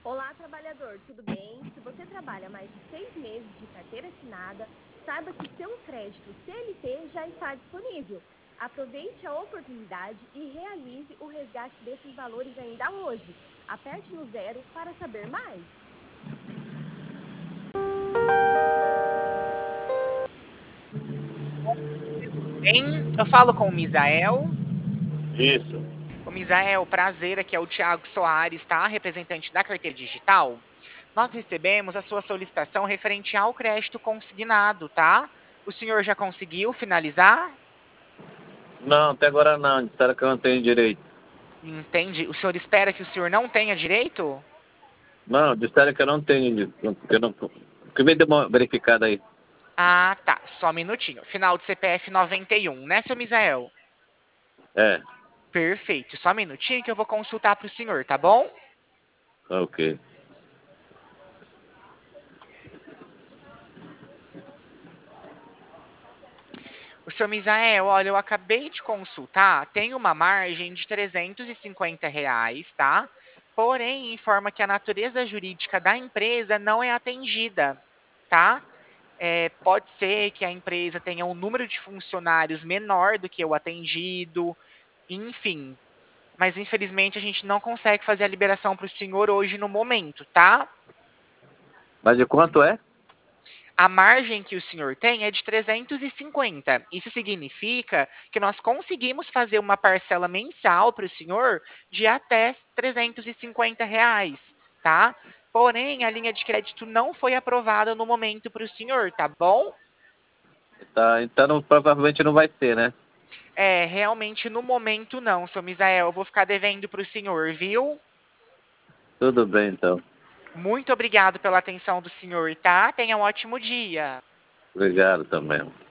Olá, trabalhador, tudo bem? Se você trabalha mais de 6 meses de carteira assinada, saiba que seu crédito CLT já está disponível. Aproveite a oportunidade e realize o resgate desses valores ainda hoje. Aperte no 0 para saber mais. Bem, eu falo com o Misael. Isso. O Misael, prazer, aqui é o Thiago Soares, tá? Representante da carteira digital. Nós recebemos a sua solicitação referente ao crédito consignado, tá? O senhor já conseguiu finalizar? Não, até agora não. Disseram que eu não tenho direito. Entende? O senhor espera que o senhor não tenha direito? Não, disseram que eu não tenho. Que eu não. Que me dê uma verificada aí. Ah, tá. Só um minutinho. Final de CPF 91, né, seu Misael? É, Perfeito. Só um minutinho que eu vou consultar para o senhor, tá bom? ok. O senhor Misael, olha, eu acabei de consultar, tem uma margem de R$ 350, tá? Porém, informa que a natureza jurídica da empresa não é atendida, tá? Pode ser que a empresa tenha um número de funcionários menor do que o atendido, enfim. Mas infelizmente a gente não consegue fazer a liberação para o senhor hoje no momento, tá? Mas de quanto é? A margem que o senhor tem é de 350. Isso significa que nós conseguimos fazer uma parcela mensal para o senhor de até R$ 350, tá? Porém, a linha de crédito não foi aprovada no momento para o senhor, tá bom? Tá, então provavelmente não vai ser, né? Realmente no momento não, seu Misael. Eu vou ficar devendo para o senhor, viu? Tudo bem, então. Muito obrigado pela atenção do senhor, tá? Tenha um ótimo dia. Obrigado também.